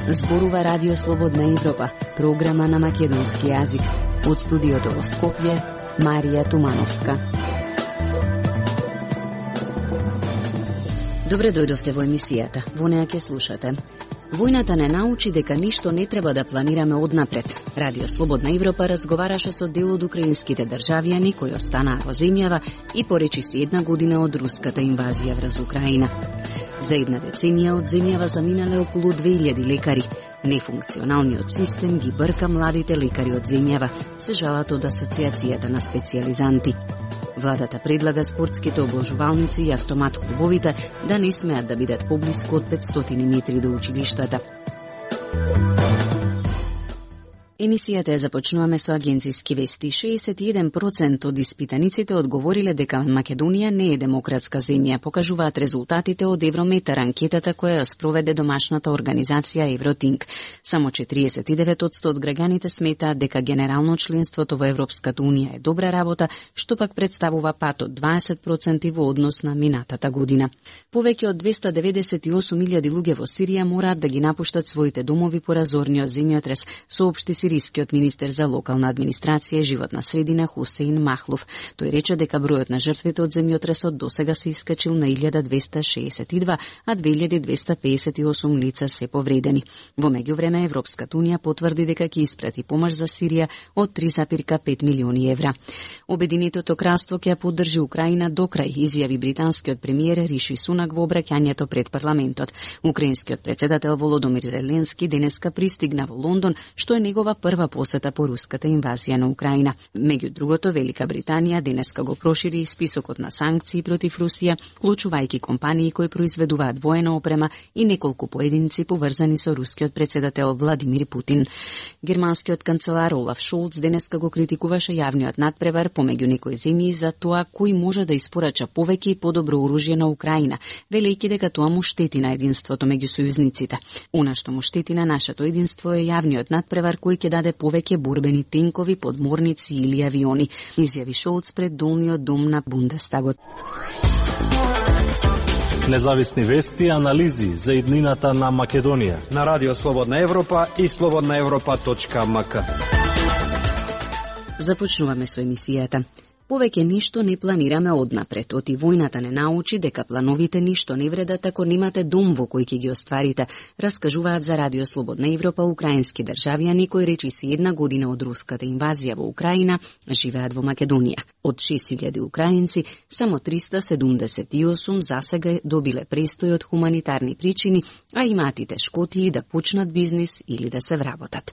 Зборува Радио Слободна Европа, програма на македонски јазик. Од студиото во Скопје, Марија Тумановска. Добре дојдовте во емисијата. Во неа ќе слушате. Војната не научи дека ништо не треба да планираме однапред. Радио Слободна Европа разговараше со дел од украинските државјани кои останаа во земјава и поречи се една година од руската инвазија врз Украина. За една деценија од земјава заминале околу 2000 лекари. Нефункционалниот систем ги брка младите лекари од земјава, се жалат од Асоциацијата на специјализанти. Владата предлага спортските обложувалници и автомат клубовите да не смеат да бидат поблиску од 500 метри до училиштата. Емисијата ја започнуваме со агенциски вести. 61% од испитаниците одговориле дека Македонија не е демократска земја, покажуваат резултатите од Еврометар, анкетата која ја спроведе домашната организација Евротинк. Само 49% од граѓаните сметаат дека генерално членството во Европската унија е добра работа, што пак представува пат од 20% во однос на минатата година. Повеќе од 298.000 луѓе во Сирија мораат да ги напуштат своите домови по разорниот земјотрес, соопшти сирискиот министер за локална администрација и животна средина Хусеин Махлув. Тој рече дека бројот на жртвите од земјотресот досега се искачил на 1262, а 2258 лица се повредени. Во меѓувреме Европската унија потврди дека ќе испрати помош за Сирија од 3,5 милиони евра. Обединетото кралство ќе ја поддржи Украина до крај, изјави британскиот премиер Риши Сунак во обраќањето пред парламентот. Украинскиот председател Володомир Зеленски денеска пристигна во Лондон, што е негова прва посета по руската инвазија на Украина. Меѓу другото, Велика Британија денеска го прошири и списокот на санкции против Русија, вклучувајќи компании кои произведуваат воена опрема и неколку поединци поврзани со рускиот председател Владимир Путин. Германскиот канцелар Олаф Шолц денеска го критикуваше јавниот надпревар помеѓу некои земји за тоа кој може да испорача повеќе и подобро оружје на Украина, велејќи дека тоа му штети на единството меѓу сојузниците. Она што му штети на нашето единство е јавниот надпревар кој ќе даде повеќе борбени тенкови, подморници или авиони, изјави Шолц пред долниот дом на Бундестагот. Независни вести и анализи за иднината на Македонија на Радио Слободна Европа и slobodnaevropa.mk. Започнуваме со емисијата. Повеќе ништо не планираме однапред. Оти војната не научи дека плановите ништо не вредат ако немате дом во кој ќе ги остварите, раскажуваат за Радио Слободна Европа украински државјани кои речи се една година од руската инвазија во Украина живеат во Македонија. Од 6000 украинци, само 378 засега добиле престој од хуманитарни причини, а имаат и тешкотии да почнат бизнис или да се вработат.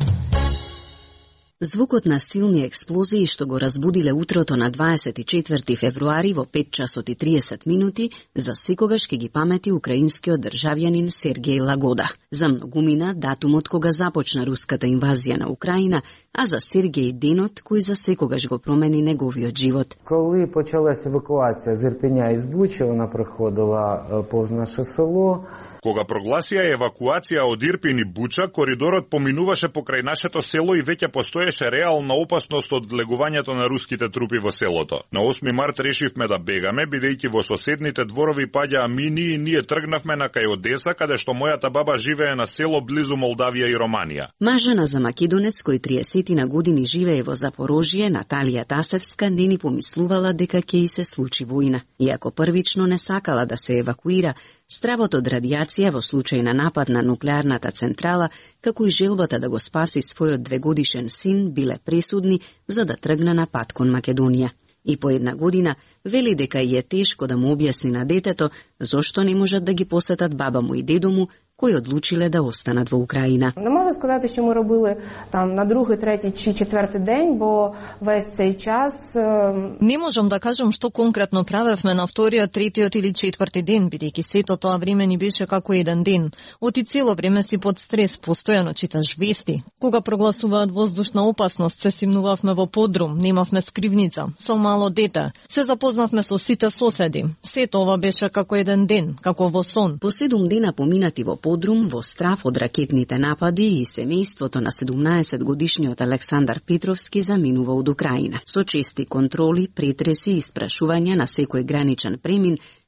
Звукот на силни експлозии што го разбудиле утрото на 24 февруари во 5 часот и 30 минути, за секогаш ќе ги памети украинскиот државјанин Сергеј Лагода. За многумина датумот кога започна руската инвазија на Украина, а за Сергеј денот кој за секогаш го промени неговиот живот. Коли почалася евакуација з Ірпеня і з Бучі, вона проходила повз наше село. Кога прогласија евакуација од Ирпин и Буча, коридорот поминуваше покрај нашето село и веќе постоеше реална опасност од влегувањето на руските трупи во селото. На 8 март решивме да бегаме, бидејќи во соседните дворови паѓаа мини и ние тргнавме на кај Одеса, каде што мојата баба живее на село близу Молдавија и Романија. Мажена за македонец кој 30 на години живее во Запорожје, Наталија Тасевска, не ни помислувала дека ќе и се случи војна. Иако првично не сакала да се евакуира, стравот од радиација во случај на напад на нуклеарната централа, како и желбата да го спаси својот 2-годишен син, биле пресудни за да тргне на пат кон Македонија. И по една година вели дека е тешко да му објасни на детето зошто не можат да ги посетат баба му и дедо му, кои одлучиле да останат во Украина. Не можу сказати, що ми робили там на другий, третій чи четвертий день, бо весь цей час... Не можам да кажам што конкретно правевме на вториот, третиот или четврти ден, бидејќи сето тоа време ни беше како еден ден. Оти цело време си под стрес, постојано читаш вести. Кога прогласуваат воздушна опасност, се симнувавме во подрум, немавме скривница, со мало дете. Се запознавме со сите соседи. Сето ова беше како еден ден, како во сон. По 7 дена поминати во подрум, во страв од ракетните напади и семејството на 17-годишниот Александар Петровски заминува од Украина. Со чести контроли, претреси и испрашувања на секој граничен премин,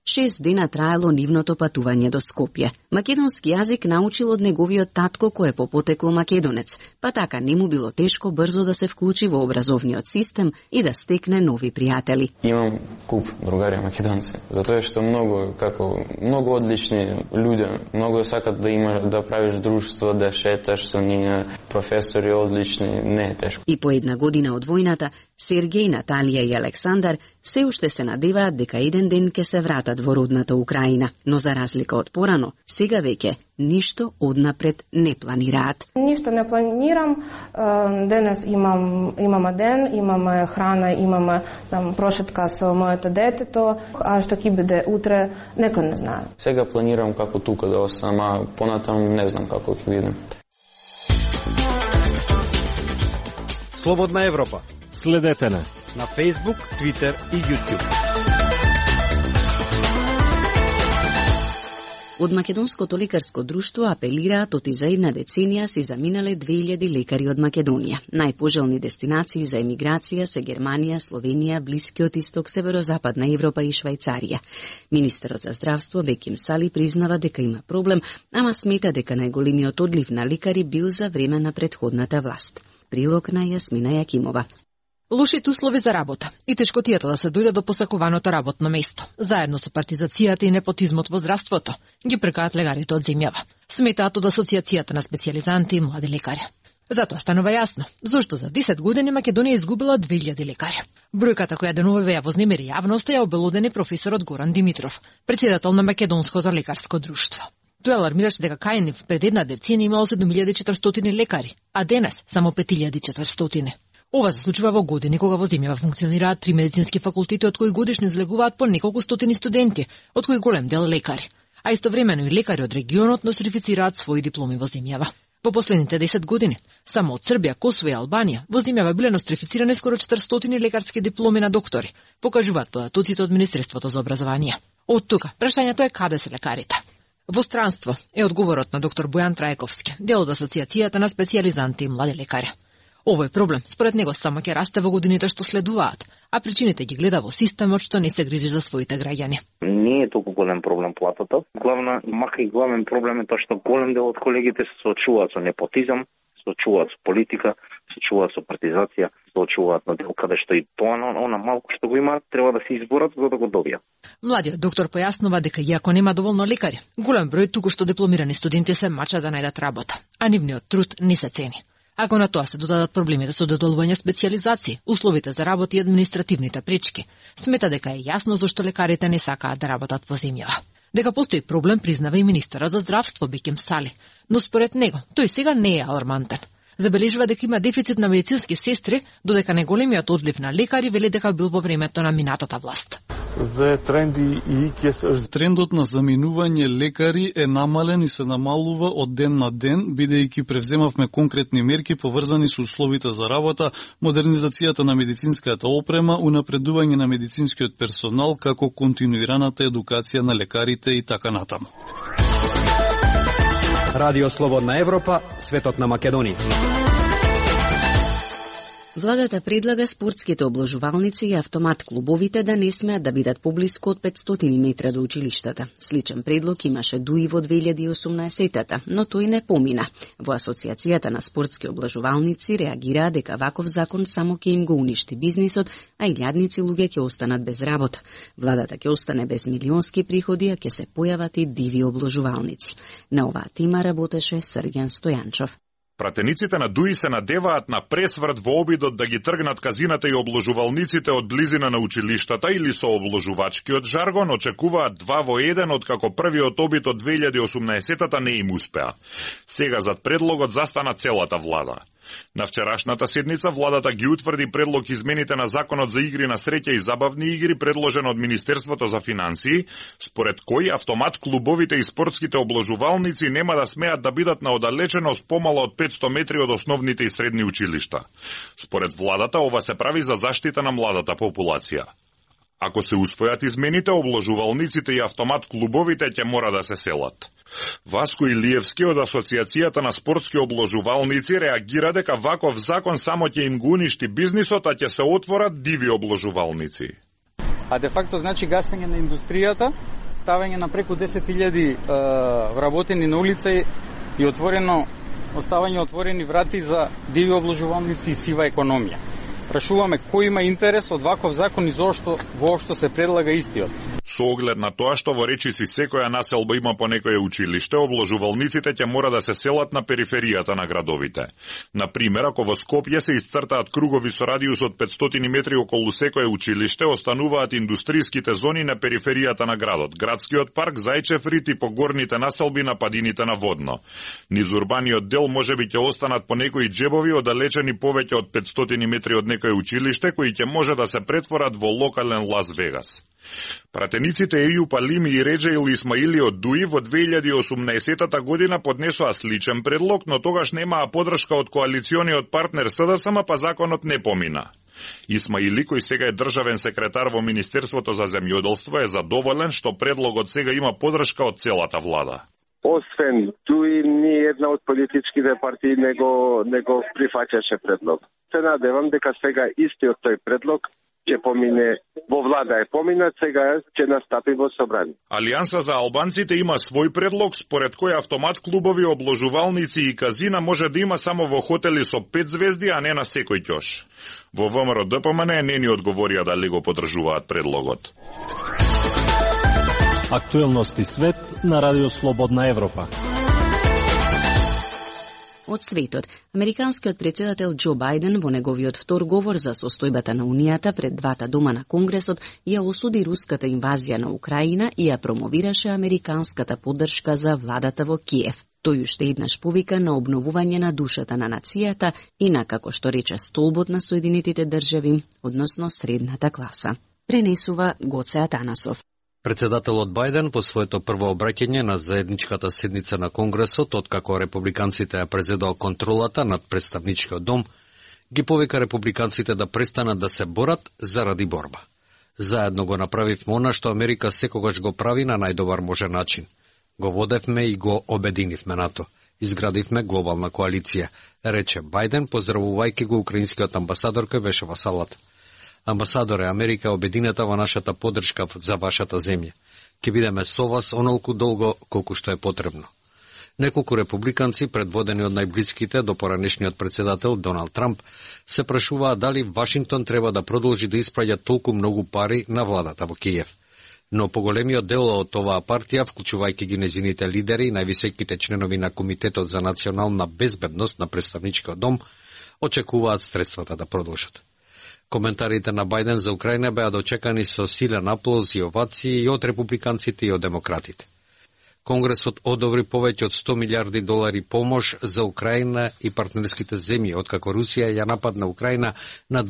6 дена траело нивното патување до Скопје. Македонски јазик научил од неговиот татко кој е по потекло македонец, па така не му било тешко брзо да се вклучи во образовниот систем и да стекне нови пријатели. Имам куп другари македонци, затоа што многу одлични луѓе, многу сакат да правиш друштво, да шеташ со нив, професори одлични, не е тешко. И по една година од војната, Сергеј, Наталија и Александар се уште се надеваат дека еден ден ќе се вратат во родната Украина, но за разлика од порано, сега веќе ништо однапред не планираат. Ништо не планирам. Денес имаме ден, имаме храна, имаме прошетка со моето детето, а што ќе биде утре, некој не знае. Сега планирам како тука да останам, а понатам не знам како ќе бидем. Слободна Европа. Следете не на Facebook, Twitter и YouTube. Од Македонското лекарско друштво апелираат оти за една деценија си заминале 2000 лекари од Македонија. Најпожелни дестинации за емиграција се Германија, Словенија, Блискиот Исток, Северозападна Европа и Швајцарија. Министерот за здравство Беким Сали признава дека има проблем, ама смета дека најголемиот одлив на лекари бил за време на претходната власт. Прилог на Јасмина Јакимова. Лошите услови за работа и тешкотијата да се дојде до посакуваното работно место, заедно со партизацијата и непотизмот во здравството, ги прекаат лекарите од земјава. Сметаат од Асоциацијата на специјализанти и млади лекари. Затоа станува јасно зошто за 10 години Македонија изгубила 2000 лекари. Бројката која деновиве ја вознемири јавноста ја обелодени професорот Горан Димитров, претседател на Македонското лекарско друштво. Тој алармираше дека кај нив пред една деценија имало 7400 лекари, а денес само 5400. Ова се случува во години кога во земјава функционираат 3 медицински факултети, од кои годишно излегуваат по неколку стотини студенти, од кои голем дел лекари. А истовремено и лекари од регионот носифицираат своји дипломи во земјава. Во последните 10 години, само од Србија, Косово и Албанија, во земјава биле носифицирани скоро 400 лекарски дипломи на доктори, покажуваат податоците од Министерството за образование. Од тука, прашањето е каде се лекарите. Во странство е одговорот на доктор Бојан Трајковски, дел од Асоциацијата на специјализанти и млади лекари. Овој проблем, според него, само ќе расте во годините што следуваат, а причините ги гледа во системот што не се грижи за своите граѓани. Не е толку голем проблем платата. Главен проблем е тоа што голем дел од колегите се соочуваат со непотизам, соочуваат со политика, соочуваат со партизација, соочуваат на дел каде што и тоа, она малку што го имаат, треба да се изборат за да го добијат. Младиот доктор појаснува дека иако нема доволно лекари, голем број туку што дипломирани студенти се мачат да најдат работа, а нивниот труд не се цени. Ако на тоа се додадат проблемите со доделување специјализации, условите за работа и административните пречки, смета дека е јасно зашто лекарите не сакаат да работат во земјава. Дека постои проблем признава и министерот за здравство Беким Сали, но според него тој сега не е алармантен. Забележува дека има дефицит на медицински сестри, додека неголемиот одлив на лекари вели дека бил во времето на минатата власт. Трендот на заминување лекари е намален и се намалува од ден на ден, бидејќи превземавме конкретни мерки поврзани со условите за работа, модернизацијата на медицинската опрема, унапредување на медицинскиот персонал, како континуираната едукација на лекарите и така натаму. Радио Слободна Европа, светот на Македонија. Владата предлага спортските обложувалници и автомат клубовите да не смеат да бидат поблиску од 500 метра до училиштата. Сличен предлог имаше дуи во 2018-та, но тој не помина. Во Асоциацијата на спортски обложувалници реагираа дека ваков закон само ќе им го уништи бизнисот, а илјадници луѓе ќе останат без работа. Владата ќе остане без милионски приходи, а ќе се појават и диви обложувалници. На оваа тема работеше Срѓан Стојанчов. Пратениците на ДУИ се надеваат на пресврт во обидот да ги тргнат казината и обложувалниците од близина на училиштата или со обложувачкиот жаргон очекуваат 2 во 1, откако првиот обид од 2018-та не им успеа. Сега зад предлогот застана целата влада. На вчерашната седница владата ги утврди предлог измените на Законот за игри на среќа и забавни игри, предложен од Министерството за финансии, според кој автомат клубовите и спортските обложувалници нема да смеат да бидат на оддалеченост помало од 500 метри од основните и средни училишта. Според владата, ова се прави за заштита на младата популација. Ако се усвојат измените, обложувалниците и автомат клубовите ќе мора да се селат. Васко Илиевски од Асоциацијата на спортски обложувалници реагира дека ваков закон само ќе им го уништи бизнисот, а ќе се отворат диви обложувалници. а де факто значи гасење на индустријата, ставање на преку 10.000 вработени на улица и оставање отворени врати за диви обложувалници и сива економија. Прашуваме кој има интерес од ваков закон и зошто воопшто се предлага истиот. Со оглед на тоа што во речиси секоја населба има по некое училиште, обложувалниците ќе мора да се селат на периферијата на градовите. Например, ако во Скопје се исцртаат кругови со радиус од 500 метри околу секое училиште, остануваат индустријските зони на периферијата на градот, градскиот парк, Зајчев рит и по горните населби на падините на Водно. Низ урбаниот дел можеби ќе останат по некои джебови оддалечени повеќе од 500 метри од некое училиште, кои ќе може да се претворат во локален Лас Вегас. Пратениците Ејуп Алими и Реджеил Исмаили од Дуи во 2018 година поднесоа сличен предлог, но тогаш немаа подршка од коалициониот партнер СДСМ, па законот не помина. Исмаили, кој сега е државен секретар во Министерството за земјоделство, е задоволен што предлогот сега има подршка од целата влада. Освен Дуи, ни една од политичките партии не го прифаќаше предлог. Се надевам дека сега истиот тој предлог ќе помине во влада поминат, сега ќе настапи во собрание. Алијанса за албанците има свој предлог според кој автомат клубови, обложувалници и казина може да има само во хотели со 5 звезди, а не на секој ќош. Во ВМРО ДПМН не ни одговорија дали го поддржуваат предлогот. Актуелности свет на Радио Слободна Европа. Од светот, американскиот председател Џо Бајден во неговиот втор говор за состојбата на Унијата пред двата дома на Конгресот ја осуди руската инвазија на Украина и ја промовираше американската поддршка за владата во Киев. Тој уште еднаш повика на обновување на душата на нацијата и на, како што рече, столбот на Соединетите држави, односно средната класа. Пренесува Гоце Атанасов. Председателот Бајден по своето прво обраќање на заедничката седница на Конгресот, откако републиканците ја презедоа контролата над представничкиот дом, ги повика републиканците да престанат да се борат заради борба. Заедно го направивме она што Америка секогаш го прави на најдобар можен начин. Го водевме и го обединивме НАТО. Изградивме глобална коалиција, рече Бајден, поздравувајќи го украинскиот амбасадор кој беше во салата. Амбасадоре, Америка е обединета во нашата поддршка за вашата земја. Ќе бидеме со вас онолку долго колку што е потребно. Неколку републиканци, предводени од најблиските до поранешниот председател Доналд Трамп, се прашуваа дали Вашингтон треба да продолжи да испраќа толку многу пари на владата во Киев. Но поголемиот дел од оваа партија, вклучувајќи ги незините лидери и највисоките членови на Комитетот за национална безбедност на представничкиот дом, очекуваат средствата да продолжат. Коментарите на Бајден за Украина беа дочекани со силен аплауз и овации и од републиканците и од демократите. Конгресот одобри повеќе од 100 милиарди долари помош за Украина и партнерските земји, откако Русија ја нападна Украина на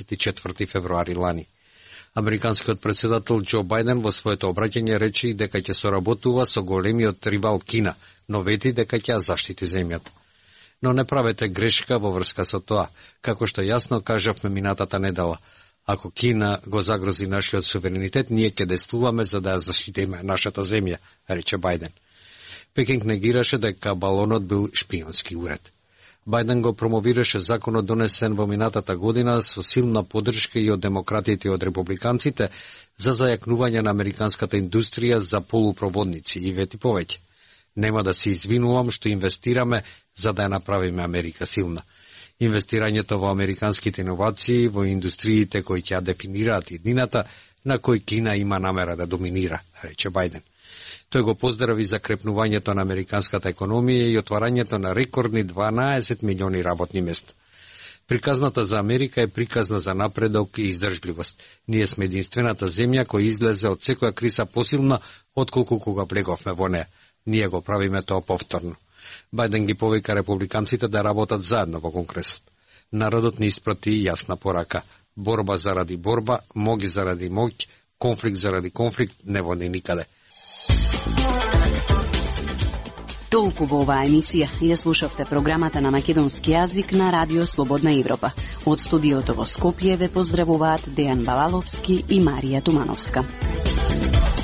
24 февруари лани. Американскиот председател Џо Бајден во своето обраќање рече дека ќе соработува со големиот ривал Кина, но вети дека ќе ја заштити земјата. Но не правете грешка во врска со тоа, како што јасно кажавме минатата недела. Ако Кина го загрози нашиот суверенитет, ние ќе действуваме за да ја заштитиме нашата земја, рече Бајден. Пекинг негираше дека балонот бил шпионски уред. Бајден го промовираше законот донесен во минатата година со силна поддршка и од демократите и од републиканците за зајакнување на американската индустрија за полупроводници и вети повеќе. Нема да се извинувам што инвестираме за да ја направиме Америка силна. Инвестирањето во американските иновации, во индустриите кои ќе ја дефинираат иднината, на кој Кина има намера да доминира, рече Бајден. Тој го поздрави за крепнувањето на американската економија и отварањето на рекордни 12 милиони работни места. Приказната за Америка е приказна за напредок и издржливост. Ние сме единствената земја која излезе од секоја криза посилна отколку кога влеговме во неа. Ние го правиме тоа повторно. Бајден ги повика републиканците да работат заедно во Конгресот. Народот ни испрати јасна порака. Борба заради борба, моќ заради моќ, конфликт заради конфликт не води никаде. Толку во оваа емисија ја слушавте програмата на македонски јазик на Радио Слободна Европа. Од студиото во Скопје ве поздравуваат Дејан Балаловски и Марија Тумановска.